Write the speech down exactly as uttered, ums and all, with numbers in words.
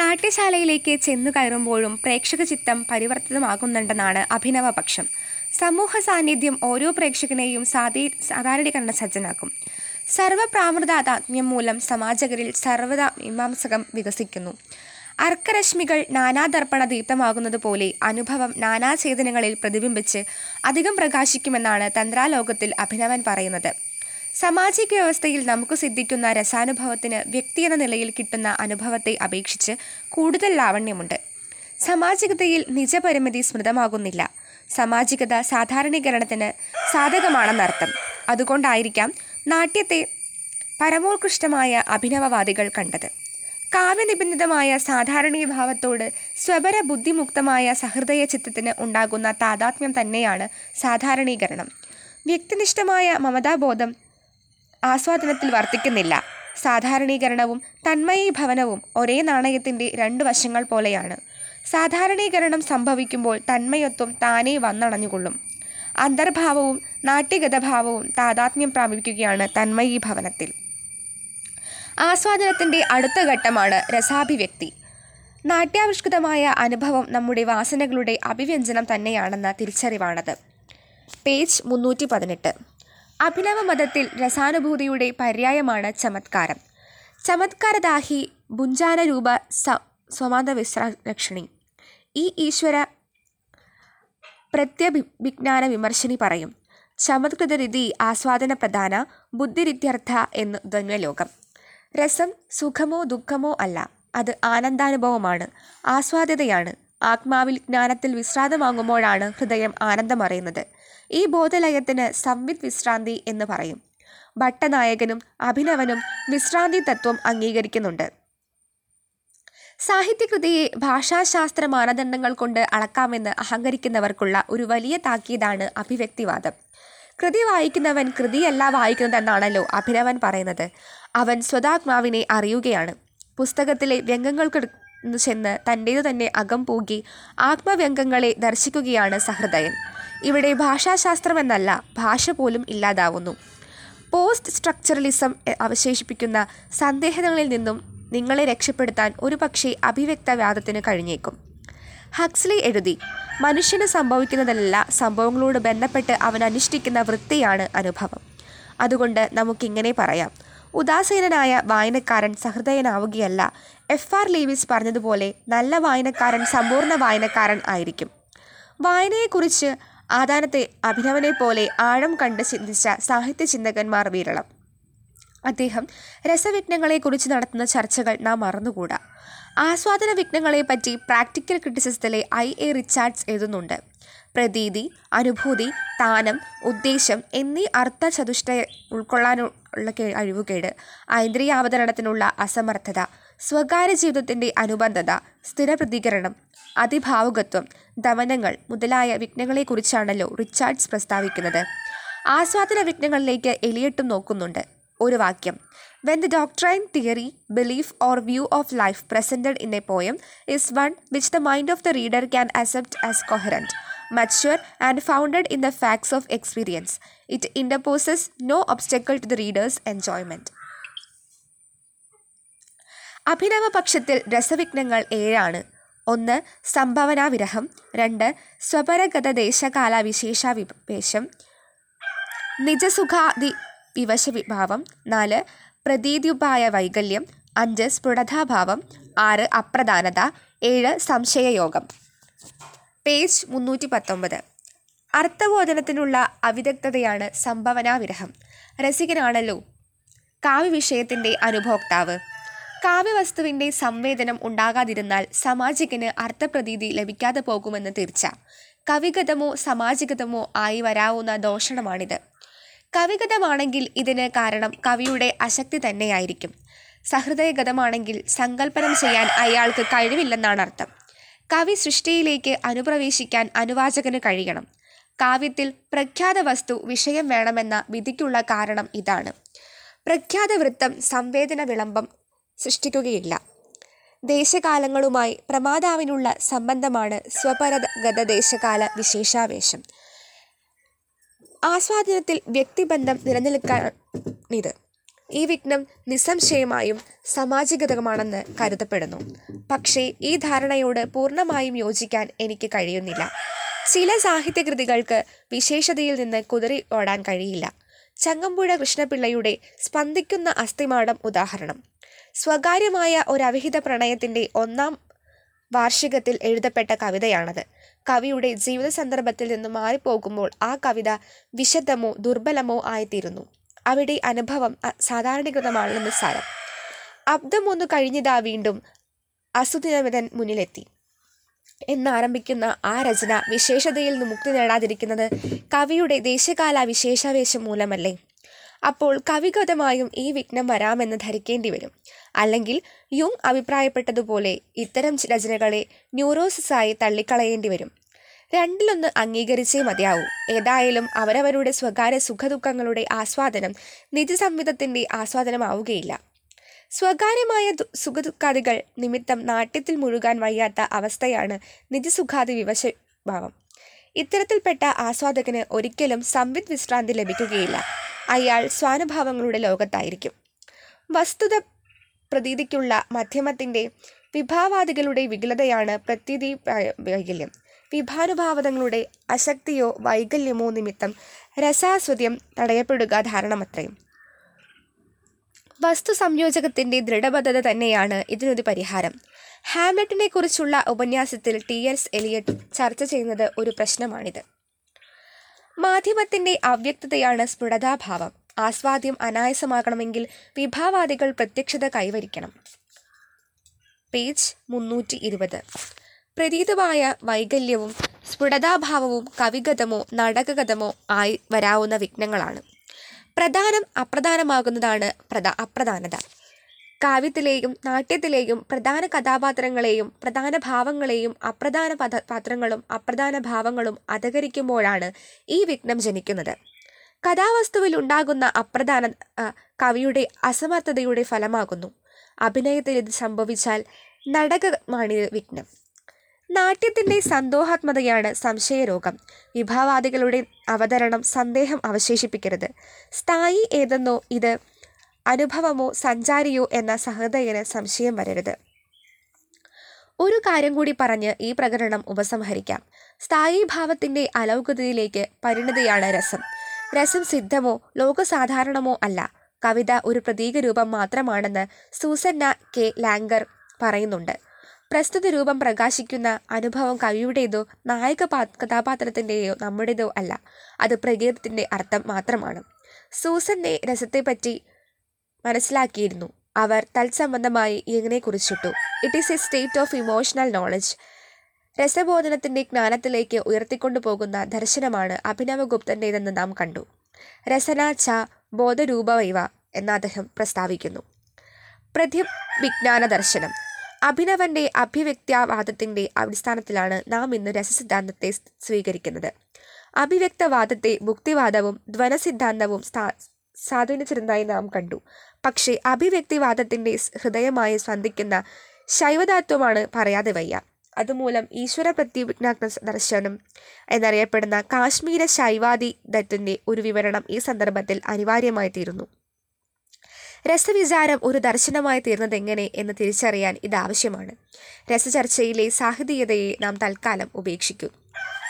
നാട്യശാലയിലേക്ക് ചെന്നു കയറുമ്പോഴും പ്രേക്ഷക ചിത്തം പരിവർത്തിതമാകുന്നുണ്ടെന്നാണ് അഭിനവപക്ഷം. സമൂഹ സാന്നിധ്യം ഓരോ പ്രേക്ഷകനെയും സാധീ സാധാരണീകരണ സജ്ജനാക്കും. സർവപ്രാമൃതാത്മ്യം മൂലം സമാജകരിൽ സർവ്വത മീമാംസകം വികസിക്കുന്നു. അർക്കരശ്മികൾ നാനാദർപ്പണ ദീപ്തമാകുന്നത് പോലെ അനുഭവം നാനാചേതനങ്ങളിൽ പ്രതിബിംബിച്ച് അധികം പ്രകാശിക്കുമെന്നാണ് തന്ത്രാലോകത്തിൽ അഭിനവൻ പറയുന്നത്. സാമാജിക വ്യവസ്ഥയിൽ നമുക്ക് സിദ്ധിക്കുന്ന രസാനുഭവത്തിന് വ്യക്തി എന്ന നിലയിൽ കിട്ടുന്ന അനുഭവത്തെ അപേക്ഷിച്ച് കൂടുതൽ ലാവണ്യമുണ്ട്. സാമാജികതയിൽ നിജപരിമിതി സ്മൃതമാകുന്നില്ല. സാമാജികത സാധാരണീകരണത്തിന് സാധകമാണെന്നർത്ഥം. അതുകൊണ്ടായിരിക്കാം നാട്യത്തെ പരമോത്കൃഷ്ടമായ അഭിനവവാദികൾ കണ്ടത്. കാവ്യനിബന്ധിതമായ സാധാരണീഭാവത്തോട് സ്വപര ബുദ്ധിമുക്തമായ സഹൃദയ ചിത്തത്തിന് ഉണ്ടാകുന്ന താതാത്മ്യം തന്നെയാണ് സാധാരണീകരണം. വ്യക്തിനിഷ്ഠമായ മമതാബോധം ആസ്വാദനത്തിൽ വർത്തിക്കുന്നില്ല. സാധാരണീകരണവും തന്മയീഭവനവും ഒരേ നാണയത്തിൻ്റെ രണ്ട് വശങ്ങൾ പോലെയാണ്. സാധാരണീകരണം സംഭവിക്കുമ്പോൾ തന്മയത്വം താനേ വന്നണഞ്ഞുകൊള്ളും. അന്തർഭാവവും നാട്യഗതഭാവവും താതാത്മ്യം പ്രാപിക്കുകയാണ് തന്മയീഭവനത്തിൽ. ആസ്വാദനത്തിൻ്റെ അടുത്ത ഘട്ടമാണ് രസാഭിവ്യക്തി. നാട്യാവിഷ്കൃതമായ അനുഭവം നമ്മുടെ വാസനകളുടെ അഭിവ്യഞ്ജനം തന്നെയാണെന്ന തിരിച്ചറിവാണത്. പേജ് മുന്നൂറ്റി പതിനെട്ട്. അഭിനവ മതത്തിൽ രസാനുഭൂതിയുടെ പര്യായമാണ് ചമത്കാരം. ചമത്കാരദാഹി ഭുഞ്ചാനരൂപ സ സ്വമാന്തവിശ്രക്ഷണി. ഈ ഈശ്വര പ്രത്യഭിജ്ഞാന വിമർശിനി പറയും. ചമത്കൃതരിതി ആസ്വാദന പ്രധാന ബുദ്ധിരിത്യർത്ഥ എന്ന് ധ്വന്യലോകം. രസം സുഖമോ ദുഃഖമോ അല്ല, അത് ആനന്ദാനുഭവമാണ്, ആസ്വാദ്യതയാണ്. ആത്മാവിൽ ജ്ഞാനത്തിൽ വിശ്രാന്തമാകുമ്പോഴാണ് ഹൃദയം ആനന്ദമറിയുന്നത്. ഈ ബോധലയത്തിന് സംവിത് വിശ്രാന്തി എന്ന് പറയും. ഭട്ടനായകനും അഭിനവനും വിശ്രാന്തി തത്വം അംഗീകരിക്കുന്നുണ്ട്. സാഹിത്യകൃതിയെ ഭാഷാശാസ്ത്ര മാനദണ്ഡങ്ങൾ കൊണ്ട് അളക്കാമെന്ന് അഹങ്കരിക്കുന്നവർക്കുള്ള ഒരു വലിയ താക്കീതാണ് അഭിവ്യക്തിവാദം. കൃതി വായിക്കുന്നവൻ കൃതിയല്ല വായിക്കുന്നതെന്നാണല്ലോ അഭിനവൻ പറയുന്നത്. അവൻ സ്വതാത്മാവിനെ അറിയുകയാണ്. പുസ്തകത്തിലെ വ്യംഗ്യങ്ങൾക്ക് ചെന്ന് തൻ്റേതു തന്നെ അകം പൂകി ആത്മവ്യംഗ്യങ്ങളെ ദർശിക്കുകയാണ് സഹൃദയൻ. ഇവിടെ ഭാഷാശാസ്ത്രമെന്നല്ല, ഭാഷ പോലും ഇല്ലാതാവുന്നു. പോസ്റ്റ് സ്ട്രക്ചറലിസം അവശേഷിപ്പിക്കുന്ന സന്ദേഹങ്ങളിൽ നിന്നും നിങ്ങളെ രക്ഷപ്പെടുത്താൻ ഒരു പക്ഷേ അഭിവ്യക്തവാദത്തിന് കഴിഞ്ഞേക്കും. ഹക്സ്ലി എഴുതി, മനുഷ്യന് സംഭവിക്കുന്നതല്ല, സംഭവങ്ങളോട് ബന്ധപ്പെട്ട് അവൻ അനുഷ്ഠിക്കുന്ന വൃത്തിയാണ് അനുഭവം. അതുകൊണ്ട് നമുക്കിങ്ങനെ പറയാം: ഉദാസീനനായ വായനക്കാരൻ സഹൃദയനാവുകയല്ല. എഫ് ആർ ലീവിസ് പറഞ്ഞതുപോലെ നല്ല വായനക്കാരൻ സമ്പൂർണ്ണ വായനക്കാരൻ ആയിരിക്കും. വായനയെക്കുറിച്ച് ആദാനത്തെ അഭിനവനെ പോലെ ആഴം കണ്ട് ചിന്തിച്ച സാഹിത്യ ചിന്തകന്മാർ വിരളം. അദ്ദേഹം രസവിഘ്നങ്ങളെക്കുറിച്ച് നടത്തുന്ന ചർച്ചകൾ നാം മറന്നുകൂടാ. ആസ്വാദന വിഘ്നങ്ങളെപ്പറ്റി പ്രാക്ടിക്കൽ ക്രിറ്റിസിസത്തിലെ ഐ എ റിച്ചാർഡ്സ് എഴുതുന്നുണ്ട്. പ്രതീതി, അനുഭൂതി, താനം, ഉദ്ദേശം എന്നീ അർത്ഥ ചതുഷ്ടയ ഉൾക്കൊള്ളാനുള്ള കഴിവുകേട്, ഐന്ദ്രിയാവതരണത്തിനുള്ള അസമർത്ഥത, സ്വകാര്യ ജീവിതത്തിൻ്റെ അനുബന്ധത, സ്ഥിരപ്രതികരണം, അതിഭാവുകത്വം, ദമനങ്ങൾ മുതലായ വിഘ്നങ്ങളെക്കുറിച്ചാണല്ലോ റിച്ചാർഡ്സ് പ്രസ്താവിക്കുന്നത്. ആസ്വാദന വിഘ്നങ്ങളിലേക്ക് എലിയട്ടും നോക്കുന്നുണ്ട്. ഒരു വാക്യം: When the doctrine, theory, belief or view of life presented in a poem is one which the mind of the reader can accept as coherent, mature and founded in the facts of experience, it interposes no obstacle to the reader's enjoyment. Abhinava പക്ഷത്തിൽ രസവിഘ്നങ്ങൾ ഏഴാണ്. ഒന്ന് സംഭവനാവിരഹം, രണ്ട് സ്വപരഗത ദേശകാല വിശേഷ വിവേശം, നിജസുഖാദി വിവശ വിഭാവം, നാല് പ്രതീത്യുപായ വൈകല്യം, അഞ്ച് സ്ഫുടതാഭാവം, ആറ് അപ്രധാനത, ഏഴ് സംശയയോഗം. Page മുന്നൂറ്റി പത്തൊമ്പത്. അർത്ഥബോധനത്തിനുള്ള അവിദഗ്ധതയാണ് സംഭവനാവിരഹം. രസികനാണല്ലോ കാവ്യവിഷയത്തിൻ്റെ അനുഭോക്താവ്. കാവ്യവസ്തുവിൻ്റെ സംവേദനം ഉണ്ടാകാതിരുന്നാൽ സമാജികന് അർത്ഥപ്രതീതി ലഭിക്കാതെ പോകുമെന്ന് തീർച്ച. കവിഗതമോ സമാജികതമോ ആയി വരാവുന്ന ദോഷണമാണിത്. കവിഗതമാണെങ്കിൽ ഇതിന് കാരണം കവിയുടെ അശക്തി തന്നെയായിരിക്കും. സഹൃദയഗതമാണെങ്കിൽ സങ്കല്പനം ചെയ്യാൻ അയാൾക്ക് കഴിവില്ലെന്നാണ് അർത്ഥം. കവി സൃഷ്ടിയിലേക്ക് അനുപ്രവേശിക്കാൻ അനുവാചകന് കഴിയണം. കാവ്യത്തിൽ പ്രഖ്യാത വസ്തു വിഷയം വേണമെന്ന വിധിക്കുള്ള കാരണം ഇതാണ്. പ്രഖ്യാത വൃത്തം സംവേദന വിളംബം സൃഷ്ടിക്കുകയില്ല. ദേശകാലങ്ങളുമായി പ്രമാതാവിനുള്ള സംബന്ധമാണ് സ്വപരഗത ദേശകാല വിശേഷാവേശം. ആസ്വാദനത്തിൽ വ്യക്തിബന്ധം നിലനിൽക്കാനിത്. ഈ വിഘ്നം നിസ്സംശയമായും സാമാജികതമാണെന്ന് കരുതപ്പെടുന്നു. പക്ഷേ ഈ ധാരണയോട് പൂർണ്ണമായും യോജിക്കാൻ എനിക്ക് കഴിയുന്നില്ല. ചില സാഹിത്യകൃതികൾക്ക് വിശേഷതയിൽ നിന്ന് കുതറി ഓടാൻ കഴിയില്ല. ചങ്ങമ്പുഴ കൃഷ്ണപിള്ളയുടെ സ്പന്ദിക്കുന്ന അസ്ഥിമാടം ഉദാഹരണം. സ്വകാര്യമായ ഒരവിഹിത പ്രണയത്തിൻ്റെ ഒന്നാം വാർഷികത്തിൽ എഴുതപ്പെട്ട കവിതയാണത്. കവിയുടെ ജീവിത സന്ദർഭത്തിൽ നിന്ന് മാറിപ്പോകുമ്പോൾ ആ കവിത വിശദമോ ദുർബലമോ ആയിത്തീരുന്നു. അവിടെ അനുഭവം സാധാരണീകൃതമാണെന്ന് സാരം. അബ്ദമൊന്നു കഴിഞ്ഞിതാ വീണ്ടും അസുദിനമിതൻ മുന്നിലെത്തി എന്നാരംഭിക്കുന്ന ആ രചന വിശേഷതയിൽ നിന്ന് മുക്തി നേടാതിരിക്കുന്നത് കവിയുടെ ദേശകാല വിശേഷാവേശം മൂലമല്ലേ? അപ്പോൾ കവിഗതമായും ഈ വിഘ്നം വരാമെന്ന് ധരിക്കേണ്ടി വരും. അല്ലെങ്കിൽ യുങ് അഭിപ്രായപ്പെട്ടതുപോലെ ഇത്തരം രചനകളെ ന്യൂറോസിസായി തള്ളിക്കളയേണ്ടി വരും. രണ്ടിലൊന്ന് അംഗീകരിച്ചേ മതിയാവൂ. ഏതായാലും അവരവരുടെ സ്വകാര്യ സുഖദുഃഖങ്ങളുടെ ആസ്വാദനം നിജസംവിധത്തിൻ്റെ ആസ്വാദനമാവുകയില്ല. സ്വകാര്യമായ സുഖദുഃഖാദികൾ നിമിത്തം നാട്യത്തിൽ മുഴുകാൻ വയ്യാത്ത അവസ്ഥയാണ് നിജസുഖാദി വിവശഭാവം. ഇത്തരത്തിൽപ്പെട്ട ആസ്വാദകന് ഒരിക്കലും സംവിത് വിശ്രാന്തി ലഭിക്കുകയില്ല. അയാൾ സ്വാനുഭാവങ്ങളുടെ ലോകത്തായിരിക്കും. വസ്തുത പ്രതീതിക്കുള്ള മധ്യമത്തിൻ്റെ വിഭാവാദികളുടെ വികലതയാണ് പ്രതീതി വൈകല്യം. വിഭാനുഭാവങ്ങളുടെ അശക്തിയോ വൈകല്യമോ നിമിത്തം രസാസ്വദ്യം തടയപ്പെടുക ധാരണമത്രയും. വസ്തു സംയോജകത്തിൻ്റെ ദൃഢബദ്ധത തന്നെയാണ് ഇതിനൊരു പരിഹാരം. ഹാംലെറ്റിനെ കുറിച്ചുള്ള ഉപന്യാസത്തിൽ ടി എസ് എലിയട്ട് ചർച്ച ചെയ്യുന്നത് ഒരു പ്രശ്നമാണിത്. മാധ്യമത്തിൻ്റെ അവ്യക്തതയാണ് സ്ഫുടതാഭാവം. ആസ്വാദ്യം അനായാസമാകണമെങ്കിൽ വിഭാവാദികൾ പ്രത്യക്ഷത കൈവരിക്കണം. പേജ് മുന്നൂറ്റി ഇരുപത്. പ്രതീതമായ വൈകല്യവും സ്ഫുടതാഭാവവും കവിഗതമോ നാടകഗതമോ ആയി വരാവുന്ന വിഘ്നങ്ങളാണ്. പ്രധാനം അപ്രധാനമാകുന്നതാണ് പ്രധാ അപ്രധാനത. കാവ്യത്തിലെയും നാട്യത്തിലെയും പ്രധാന കഥാപാത്രങ്ങളെയും പ്രധാന ഭാവങ്ങളെയും അപ്രധാന പദ പാത്രങ്ങളും അപ്രധാന ഭാവങ്ങളും അധകരിക്കുമ്പോഴാണ് ഈ വിഘ്നം ജനിക്കുന്നത്. കഥാവസ്തുവിൽ ഉണ്ടാകുന്ന അപ്രധാന കവിയുടെ അസമർത്ഥതയുടെ ഫലമാകുന്നു. അഭിനയത്തിൽ ഇത് സംഭവിച്ചാൽ നാടകമാണിത് വിഘ്നം. നാട്യത്തിൻ്റെ സന്തോഹാത്മതയാണ് സംശയരോഗം. വിഭാവാദികളുടെ അവതരണം സന്ദേഹം അവശേഷിപ്പിക്കരുത്. സ്ഥായി ഏതെന്നോ ഇത് അനുഭവമോ സഞ്ചാരിയോ എന്ന സഹൃദയന് സംശയം വരരുത്. ഒരു കാര്യം കൂടി പറഞ്ഞ് ഈ പ്രകരണം ഉപസംഹരിക്കാം. സ്ഥായീഭാവത്തിൻ്റെ അലൗകികതയിലേക്ക് പരിണതിയാണ് രസം. രസം സിദ്ധമോ ലോകസാധാരണമോ അല്ല. കവിത ഒരു പ്രതീകരൂപം മാത്രമാണെന്ന് സൂസന്ന കെ ലാംഗർ പറയുന്നുണ്ട്. പ്രസ്തുത രൂപം പ്രകാശിക്കുന്ന അനുഭവം കവിയുടേതോ നായക പാ കഥാപാത്രത്തിൻ്റെയോ നമ്മുടേതോ അല്ല. അത് പ്രകൃതത്തിൻ്റെ അർത്ഥം മാത്രമാണ്. സൂസന്നെ രസത്തെപ്പറ്റി മനസ്സിലാക്കിയിരുന്നു. അവർ തത്സംബന്ധമായി ഇങ്ങനെ കുറിച്ചിട്ടു: it is a state of emotional knowledge. രസബോധനത്തിൻ്റെ ജ്ഞാനത്തിലേക്ക് ഉയർത്തിക്കൊണ്ടു പോകുന്ന ദർശനമാണ് അഭിനവഗുപ്തൻ്റേതെന്ന് നാം കണ്ടു. രസന ച ബോധരൂപവൈവ എന്ന് അദ്ദേഹം പ്രസ്താവിക്കുന്നു. പ്രതിവിജ്ഞാന ദർശനം. അഭിനവന്റെ അഭിവ്യക്തവാദത്തിൻ്റെ അടിസ്ഥാനത്തിലാണ് നാം ഇന്ന് രസസിദ്ധാന്തത്തെ സ്വീകരിക്കുന്നത്. അഭിവ്യക്തവാദത്തെ മുക്തിവാദവും ധ്വനസിദ്ധാന്തവും സ്വാധീനിച്ചിരുന്നതായി നാം കണ്ടു. പക്ഷേ അഭിവ്യക്തിവാദത്തിൻ്റെ ഹൃദയമായി സ്പന്ദിക്കുന്ന ശൈവതത്വമാണ് പറയാതെ വയ്യ. അതുമൂലം ഈശ്വര പ്രതിവിജ്ഞാന ദർശനം എന്നറിയപ്പെടുന്ന കാശ്മീര ശൈവാദി ദത്തിൻ്റെ ഒരു വിവരണം ഈ സന്ദർഭത്തിൽ അനിവാര്യമായി തീരുന്നു. രസവിചാരം ഒരു ദർശനമായി തീർന്നതെങ്ങനെ എന്ന് തിരിച്ചറിയാൻ ഇതാവശ്യമാണ്. രസചർച്ചയിലെ സാഹിതീയതയെ നാം തൽക്കാലം ഉപേക്ഷിക്കും.